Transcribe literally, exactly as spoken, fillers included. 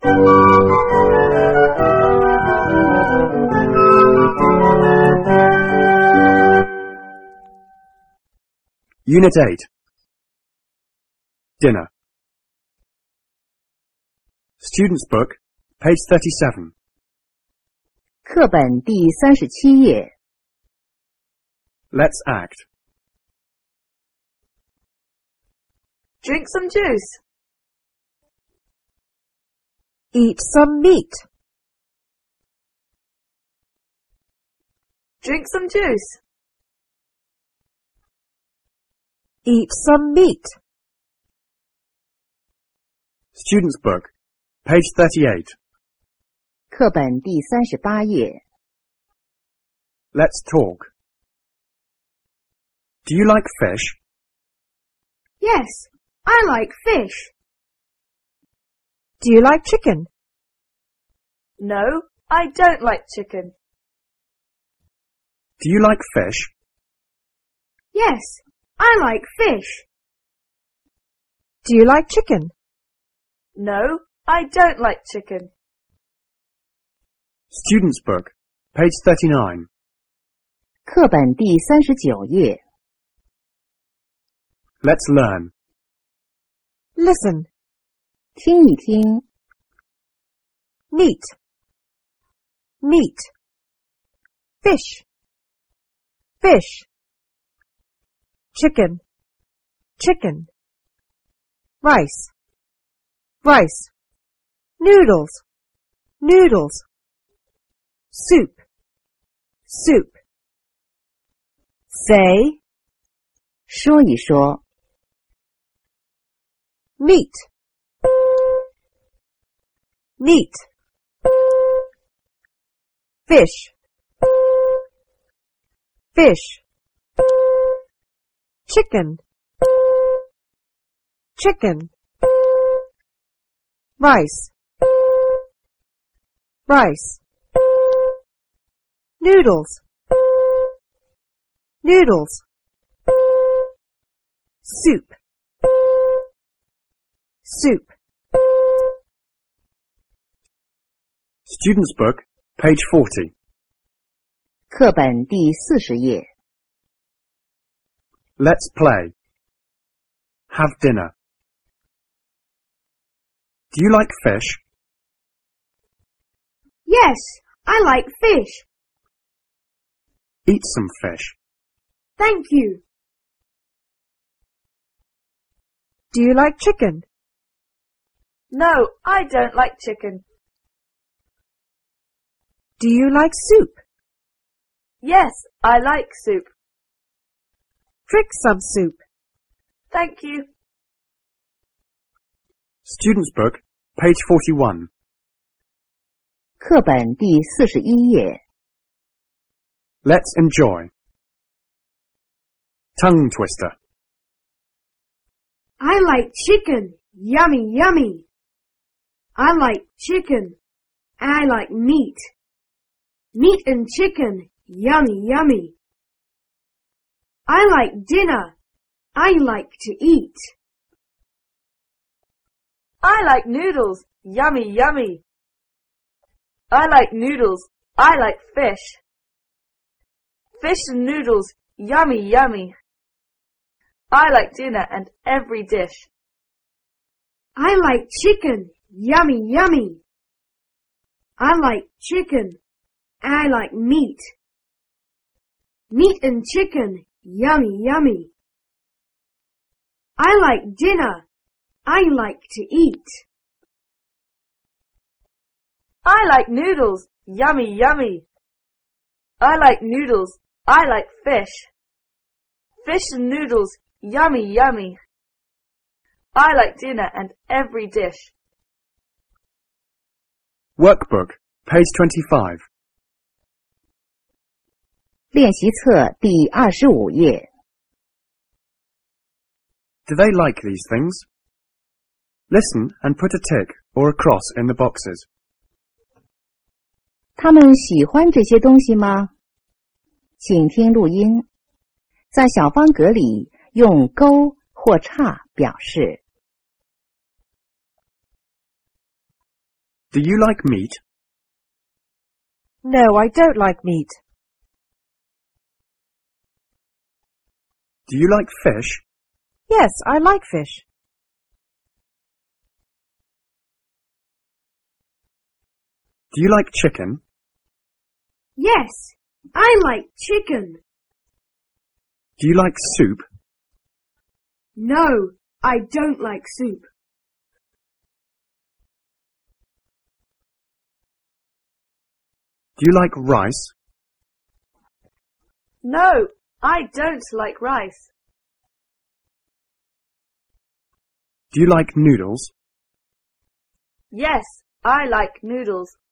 Unit eight. Dinner. Student's book, page thirty-seven. 课本第三十七页。 Let's act. Drink some juice. Eat some meat. Drink some juice. Eat some meat. Student's book, page thirty-eight. 课本第三十八页。 Let's talk. Do you like fish? Yes, I like fish. Do you like chicken? No, I don't like chicken. Do you like fish? Yes, I like fish. Do you like chicken? No, I don't like chicken. Student's book, page thirty-nine. 课本第三十九页。 Let's learn. Listen. 听一听。 Meat. Meat. Fish. Fish. Chicken. Chicken. Rice. Rice. Noodles. Noodles. Soup. Soup. Say. 说一说。 Meat. Meat. Fish. Fish. Chicken. Chicken. Rice. Rice. Noodles. Noodles. Soup. Soup. Student's book, page forty. 课本第四十页。 Let's play. Have dinner. Do you like fish? Yes, I like fish. Eat some fish. Thank you. Do you like chicken? No, I don't like chicken. Do you like soup? Yes, I like soup. Drink some soup. Thank you. Student's book, page forty-one. 课本第四十一页。 Let's enjoy. Tongue twister. I like chicken. Yummy, yummy. I like chicken. I like meat. Meat and chicken. Yummy, yummy. I like dinner. I like to eat. I like noodles. Yummy, yummy. I like noodles. I like fish. Fish and noodles. Yummy, yummy. I like dinner and every dish. I like chicken. Yummy, yummy. I like chicken. I like meat. Meat and chicken. Yummy, yummy. I like dinner. I like to eat. I like noodles. Yummy, yummy. I like noodles. I like fish. Fish and noodles. Yummy, yummy. I like dinner and every dish. Workbook, page twenty-five. 练习册第二十五页。 Do they like these things? Listen and put a tick or a cross in the boxes. 他们喜欢这些东西吗？请听录音，在小方格里用勾或叉表示。 Do you like meat? No, I don't like meat. Do you like fish? Yes, I like fish. Do you like chicken? Yes, I like chicken. Do you like soup? No, I don't like soup. Do you like rice? No, I don't like rice. Do you like noodles? Yes, I like noodles.